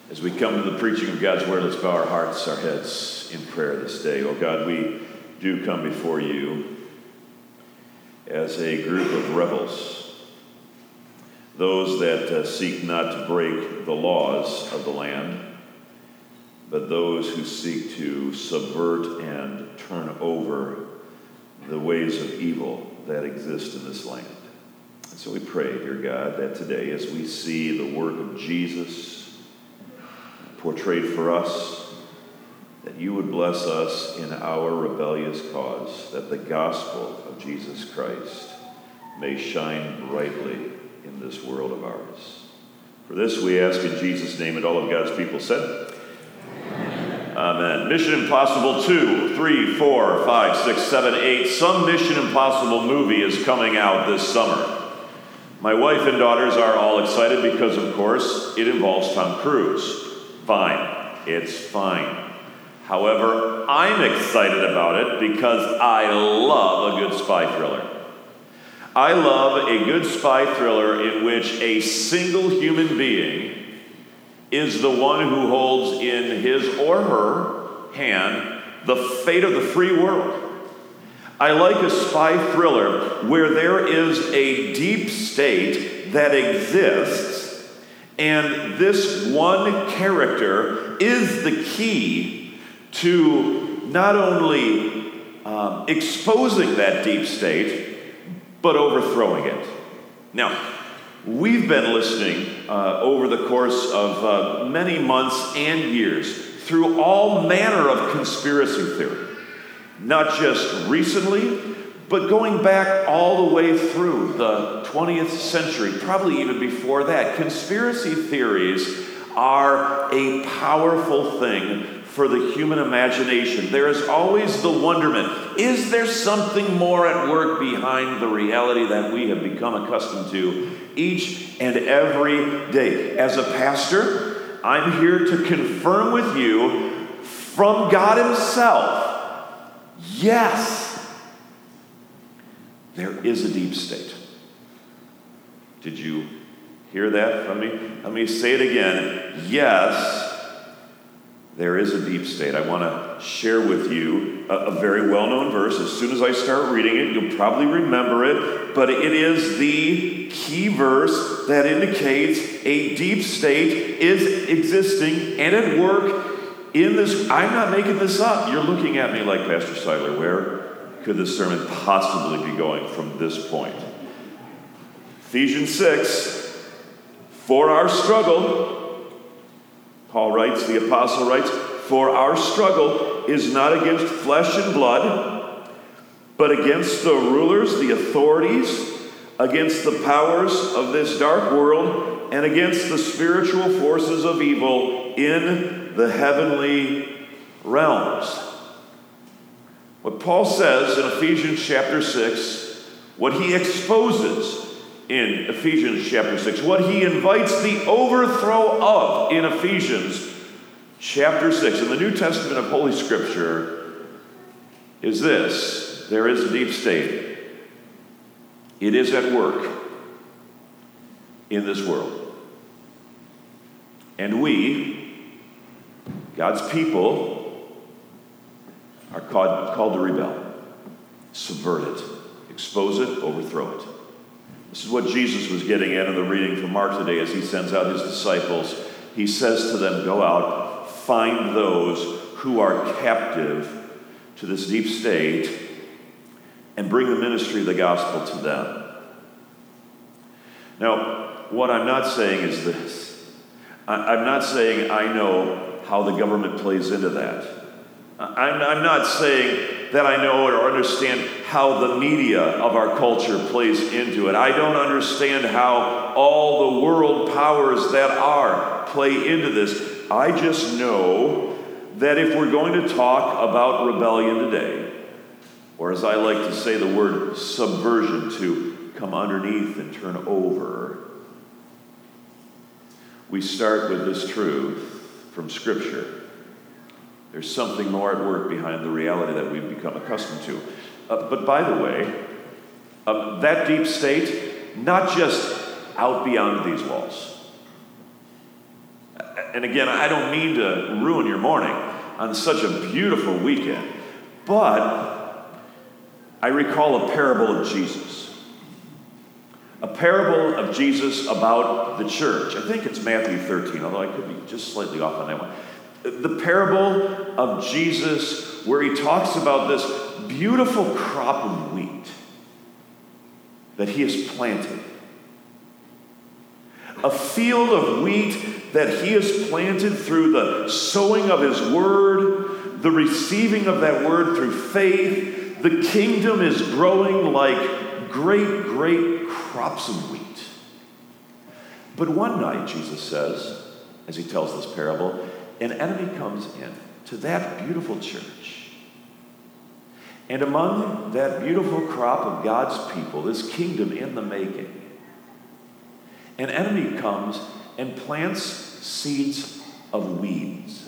As we come to the preaching of God's word, let's bow our hearts, our heads in prayer this day. Oh God, we do come before you as a group of rebels, those that seek not to break the laws of the land, but those who seek to subvert and turn over the ways of evil that exist in this land. And so we pray, dear God, that today as we see the work of Jesus portrayed for us, that you would bless us in our rebellious cause, that the gospel of Jesus Christ may shine brightly in this world of ours. For this we ask in Jesus' name, and all of God's people said, Amen. Mission Impossible 2, 3, 4, 5, 6, 7, 8. Some Mission Impossible movie is coming out this summer. My wife and daughters are all excited because, of course, it involves Tom Cruise. Fine. It's fine. However, I'm excited about it because I love a good spy thriller. I love a good spy thriller in which a single human being is the one who holds in his or her hand the fate of the free world. I like a spy thriller where there is a deep state that exists, and this one character is the key to not only exposing that deep state, but overthrowing it. Now, we've been listening over the course of many months and years through all manner of conspiracy theory. Not just recently, but going back all the way through the 20th century, probably even before that. Conspiracy theories are a powerful thing for the human imagination. There is always the wonderment. Is there something more at work behind the reality that we have become accustomed to each and every day? As a pastor, I'm here to confirm with you from God Himself, yes, there is a deep state. Did you hear that from me? Let me say it again. Yes, there is a deep state. I want to share with you a very well-known verse. As soon as I start reading it, you'll probably remember it, but it is the key verse that indicates a deep state is existing and at work in this. I'm not making this up. You're looking at me like, Pastor Seiler, where could this sermon possibly be going from this point? Ephesians 6, for our struggle, Paul writes, the apostle writes, for our struggle is not against flesh and blood, but against the rulers, the authorities, against the powers of this dark world, and against the spiritual forces of evil in the heavenly realms. What Paul says in Ephesians chapter 6, what he exposes in Ephesians chapter 6, what he invites the overthrow of in Ephesians chapter 6 in the New Testament of Holy Scripture is this: there is a deep state. It is at work in this world. And we, God's people, are called to rebel, subvert it, expose it, overthrow it. This is what Jesus was getting at in the reading from Mark today as he sends out his disciples. He says to them, go out, find those who are captive to this deep state, and bring the ministry of the gospel to them. Now, what I'm not saying is this. I'm not saying I know how the government plays into that. I'm not saying that I know or understand how the media of our culture plays into it. I don't understand how all the world powers that are play into this. I just know that if we're going to talk about rebellion today, or as I like to say the word subversion, to come underneath and turn over, we start with this truth from Scripture. There's something more at work behind the reality that we've become accustomed to. But by the way, that deep state, not just out beyond these walls. And again, I don't mean to ruin your morning on such a beautiful weekend, but I recall a parable of Jesus. A parable of Jesus about the church. I think it's Matthew 13, although I could be just slightly off on that one. The parable of Jesus where he talks about this beautiful crop of wheat that he has planted. A field of wheat that he has planted through the sowing of his word, the receiving of that word through faith. The kingdom is growing like great, great crops of wheat. But one night, Jesus says, as he tells this parable, an enemy comes in to that beautiful church. And among that beautiful crop of God's people, this kingdom in the making, an enemy comes and plants seeds of weeds.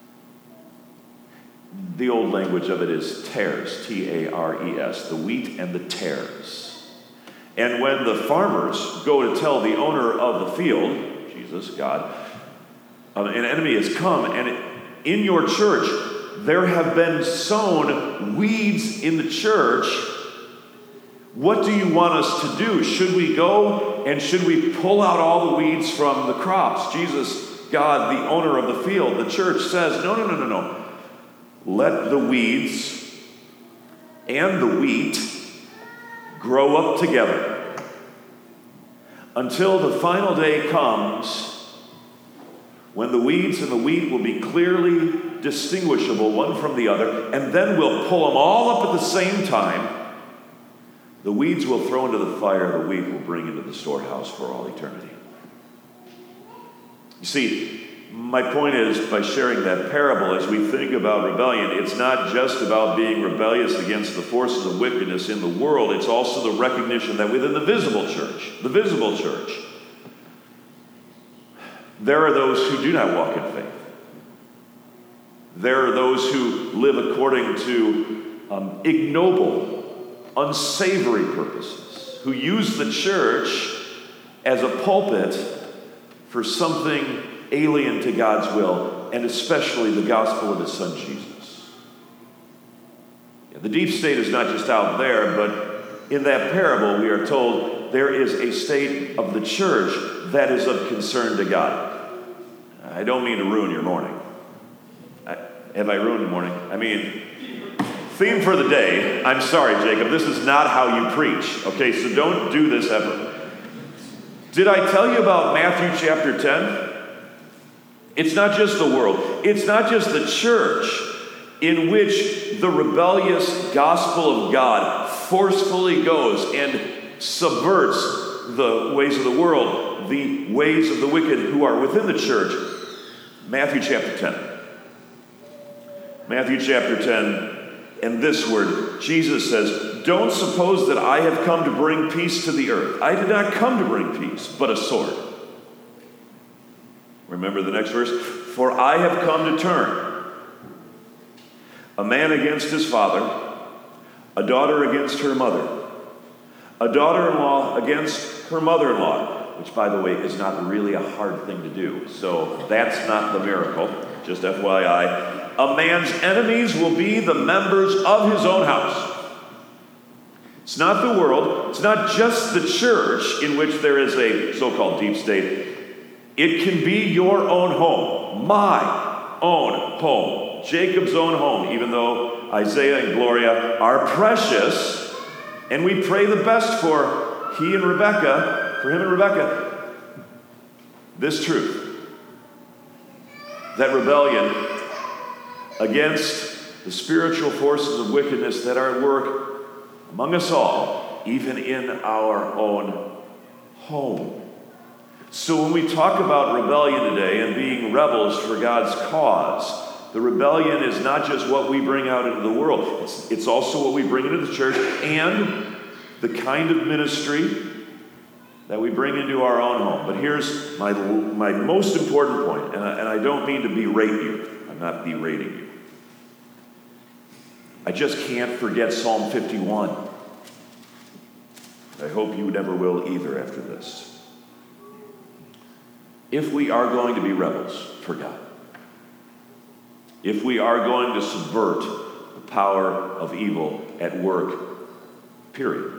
The old language of it is tares, T-A-R-E-S, the wheat and the tares. And when the farmers go to tell the owner of the field, Jesus, God, an enemy has come, and in your church there have been sown weeds in the church. What do you want us to do? Should we go and should we pull out all the weeds from the crops? Jesus, God, the owner of the field, the church says, no. Let the weeds and the wheat grow up together until the final day comes when the weeds and the wheat will be clearly distinguishable one from the other, and then we'll pull them all up at the same time. The weeds will throw into the fire, the wheat will bring into the storehouse for all eternity. You see, my point is, by sharing that parable, as we think about rebellion, it's not just about being rebellious against the forces of wickedness in the world, it's also the recognition that within the visible church, there are those who do not walk in faith. There are those who live according to ignoble, unsavory purposes, who use the church as a pulpit for something alien to God's will, and especially the gospel of his son Jesus. The deep state is not just out there, but in that parable we are told there is a state of the church that is of concern to God. I don't mean to ruin your morning. Have I ruined your morning? I mean, theme for the day, I'm sorry, Jacob, this is not how you preach, okay? So don't do this ever. Did I tell you about Matthew chapter 10? It's not just the world. It's not just the church in which the rebellious gospel of God forcefully goes and subverts the ways of the world, the ways of the wicked who are within the church. Matthew chapter 10. Matthew chapter 10. And this word, Jesus says, "Don't suppose that I have come to bring peace to the earth. I did not come to bring peace, but a sword." Remember the next verse? "For I have come to turn a man against his father, a daughter against her mother, a daughter-in-law against her mother-in-law," which, by the way, is not really a hard thing to do. So that's not the miracle, just FYI. "A man's enemies will be the members of his own house." It's not the world. It's not just the church in which there is a so-called deep state. It can be your own home, my own home, Jacob's own home, even though Isaiah and Gloria are precious, and we pray the best for him and Rebecca. This truth, that rebellion against the spiritual forces of wickedness that are at work among us all, even in our own home. So when we talk about rebellion today and being rebels for God's cause, the rebellion is not just what we bring out into the world. It's also what we bring into the church and the kind of ministry that we bring into our own home. But here's my most important point, and I don't mean to berate you. I'm not berating you. I just can't forget Psalm 51. I hope you never will either after this. if we are going to be rebels for God, if we are going to subvert the power of evil at work, period,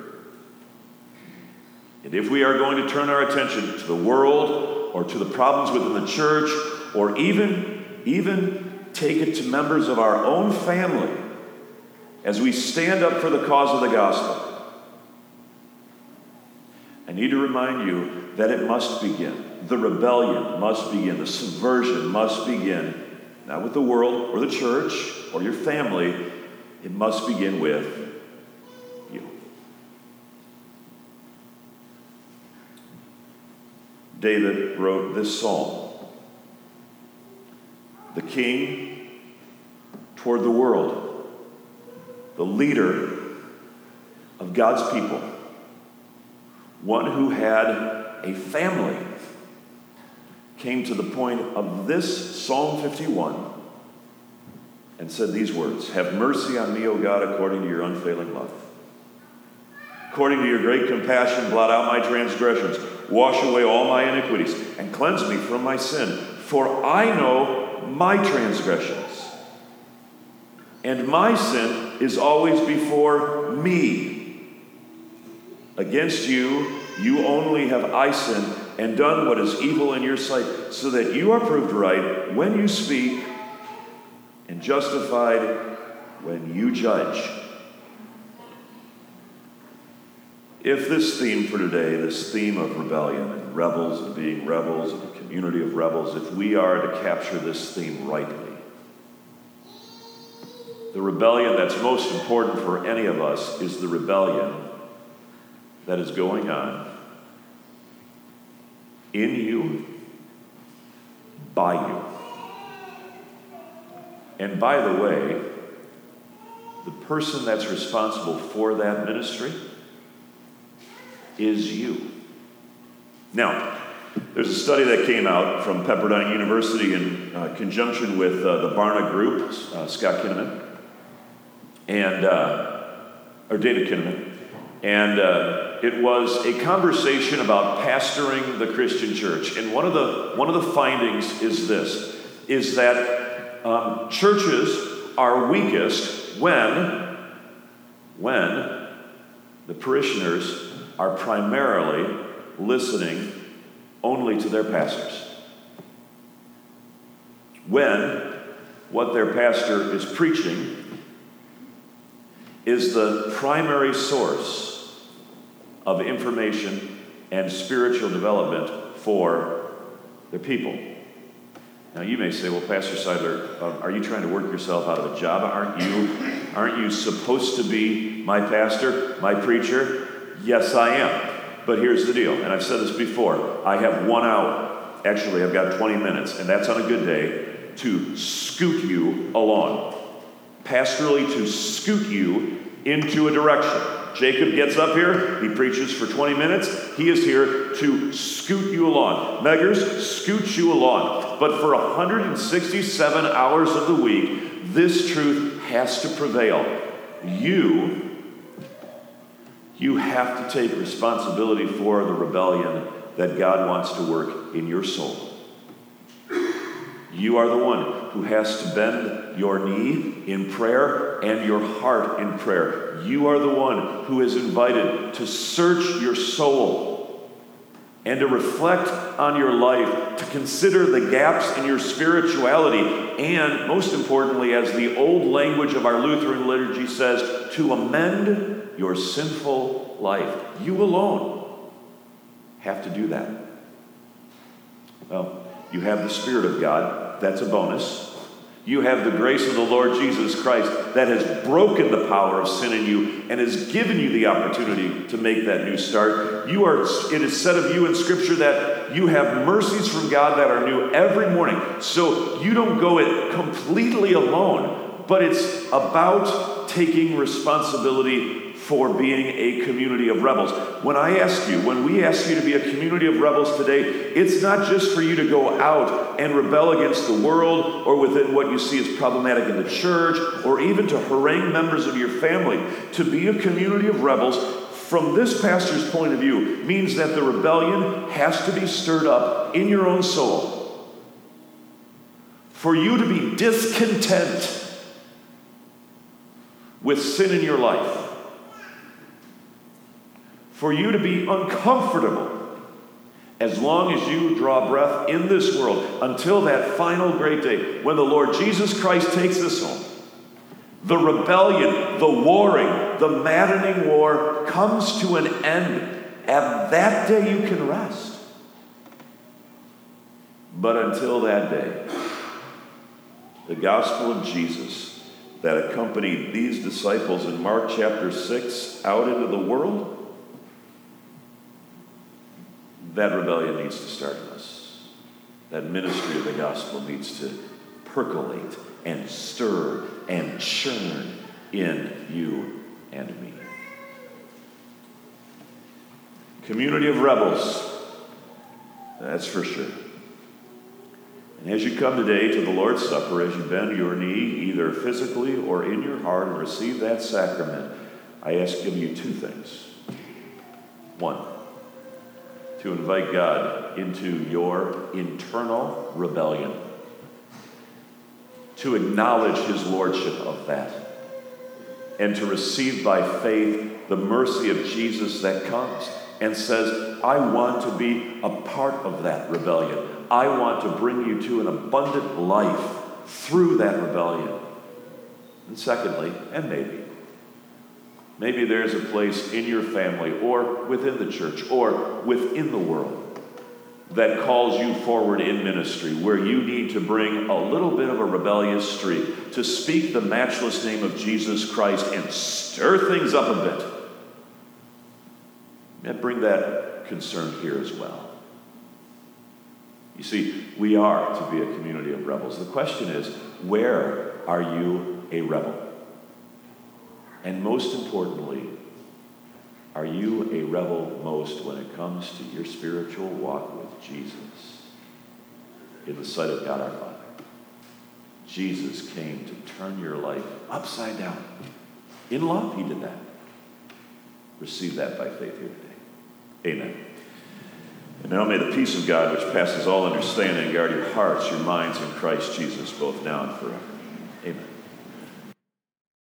and if we are going to turn our attention to the world or to the problems within the church, or even take it to members of our own family as we stand up for the cause of the gospel, I need to remind you that it must begin. The rebellion must begin. The subversion must begin, not with the world or the church or your family. It must begin with you. David wrote this psalm. The king toward the world, the leader of God's people, one who had a family, came to the point of this Psalm 51 and said these words, "Have mercy on me, O God, according to your unfailing love. According to your great compassion, blot out my transgressions. Wash away all my iniquities and cleanse me from my sin. For I know my transgressions, and my sin is always before me. Against you, you only have I sinned and done what is evil in your sight, so that you are proved right when you speak and justified when you judge." If this theme for today, this theme of rebellion and rebels and being rebels and a community of rebels, if we are to capture this theme rightly, the rebellion that's most important for any of us is the rebellion that is going on in you, by you. And by the way, the person that's responsible for that ministry is you. Now, there's a study that came out from Pepperdine University in conjunction with the Barna Group, Scott Kinnaman, or David Kinnaman, and it was a conversation about pastoring the Christian church. And one of the findings is this: is that churches are weakest when the parishioners are primarily listening only to their pastors. When what their pastor is preaching is the primary source of information and spiritual development for their people. Now you may say, well, Pastor Seidler, are you trying to work yourself out of a job? Aren't you supposed to be my pastor, my preacher? Yes, I am. But here's the deal, and I've said this before. I have 1 hour. Actually, I've got 20 minutes, and that's on a good day, to scoot you along. Pastorally, to scoot you into a direction. Jacob gets up here, he preaches for 20 minutes. He is here to scoot you along. Meggers, scoot you along. But for 167 hours of the week, this truth has to prevail. You have to take responsibility for the rebellion that God wants to work in your soul. You are the one who has to bend your knee in prayer and your heart in prayer. You are the one who is invited to search your soul and to reflect on your life, to consider the gaps in your spirituality, and most importantly, as the old language of our Lutheran liturgy says, to amend your sinful life. You alone have to do that. Well, you have the Spirit of God. That's a bonus. You have the grace of the Lord Jesus Christ that has broken the power of sin in you and has given you the opportunity to make that new start. It is said of you in Scripture that you have mercies from God that are new every morning. So you don't go it completely alone, but it's about taking responsibility for being a community of rebels. When we ask you to be a community of rebels today, it's not just for you to go out and rebel against the world or within what you see as problematic in the church, or even to harangue members of your family. To be a community of rebels, from this pastor's point of view, means that the rebellion has to be stirred up in your own soul, for you to be discontent with sin in your life, for you to be uncomfortable as long as you draw breath in this world until that final great day when the Lord Jesus Christ takes us home. The rebellion, the warring, the maddening war comes to an end. At that day you can rest. But until that day, the gospel of Jesus that accompanied these disciples in Mark chapter 6 out into the world, that rebellion needs to start in us. That ministry of the gospel needs to percolate and stir and churn in you and me. Community of rebels, that's for sure. And as you come today to the Lord's Supper, as you bend your knee, either physically or in your heart, and receive that sacrament, I ask of you two things. One, to invite God into your internal rebellion, to acknowledge his lordship of that, and to receive by faith the mercy of Jesus that comes and says, I want to be a part of that rebellion. I want to bring you to an abundant life through that rebellion. And secondly, and maybe there's a place in your family or within the church or within the world that calls you forward in ministry, where you need to bring a little bit of a rebellious streak, to speak the matchless name of Jesus Christ and stir things up a bit. And bring that concern here as well. You see, we are to be a community of rebels. The question is, where are you a rebel? And most importantly, are you a rebel most when it comes to your spiritual walk with Jesus in the sight of God our Father? Jesus came to turn your life upside down. In love, he did that. Receive that by faith here today. Amen. And now may the peace of God, which passes all understanding, guard your hearts, your minds in Christ Jesus, both now and forever. Amen.